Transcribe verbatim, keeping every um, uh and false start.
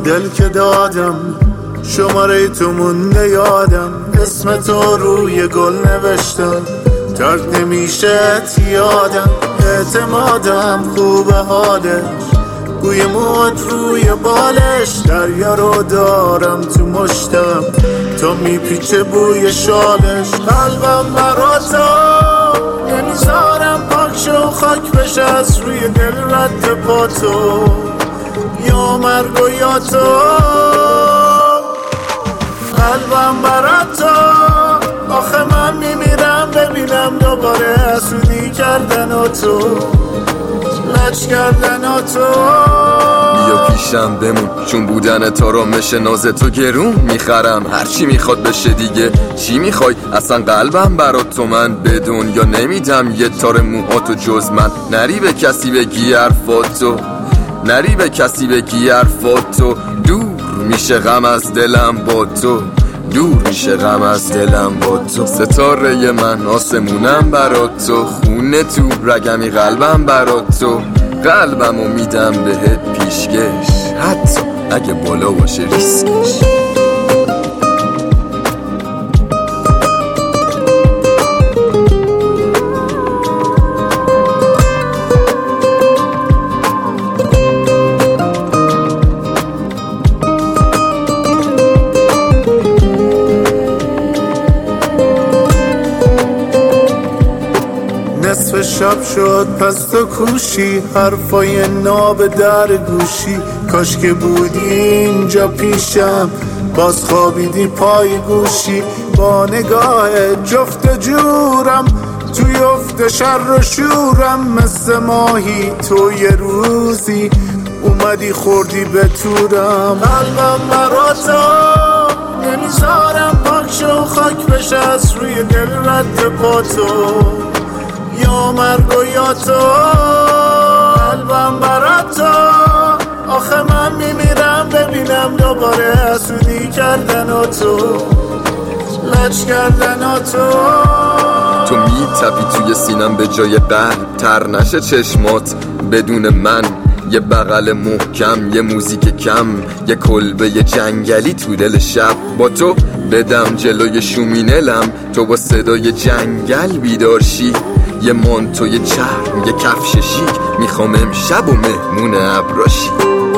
دل که دادم شماره تو مونده یادم، اسم تو روی گل نوشتم ترک نمیشه یادم، اعتمادم خوب حالش بوی موت روی بالش، دریا رو دارم تو مشتم تا میپیچه بوی شالش، قلبم برا تو نمیذارم پاک شو خاک بشه از روی دل رد پا تو، یا مرگ و یا تو، قلبم برا تو، آخه من میمیرم ببینم دوباره حسودی کردن و تو لچ کردن و تو. بیا پیشم بمون چون بودن تو رو مشه ناز تو گرون میخرم، هرچی میخواد بشه دیگه چی میخوای اصلا قلبم برات تو من بدون، یا نمیدم یه تار موهاتو جز من، نری به کسی بگی حرفاتو، نری به کسی بگی حرفاتو، دور میشه غم از دلم با تو، دور میشه غم از دلم با تو، ستاره من آسمونم برات تو، خونه تو رگمی قلبم برات تو، قلبمو میدم بهت پیشکش حتی اگه بالا باشه ریسکش. نصف شب شد پس تو کوشی، حرفای ناب در گوشی، کاش که بودی اینجا پیشم باز خوابیدی پای گوشی، با نگاه جفت جورم توی افت شر و شورم، مثل ماهی تو یه روزی اومدی خوردی به تورم، قلبم برا تو نمیذارم پاک شو خاک بشه از روی دل رد پا تو، یا مرگ و یا تو، قلبم برا تو، آخه من میمیرم ببینم دوباره حسودی کردن و تو لچ کردن و تو. تو میتپی توی سینم به جای قلب، تر نشه چشمات بدون من، یه بغل محکم یه موزیک کم، یه کلبه یه جنگلی تو دل شب، با تو بدم جلوی شومینلم تو با صدای جنگل بیدارشی، یه مانتو یه چرم یه کفش شیک، میخوام امشب و مهمون ابراشی.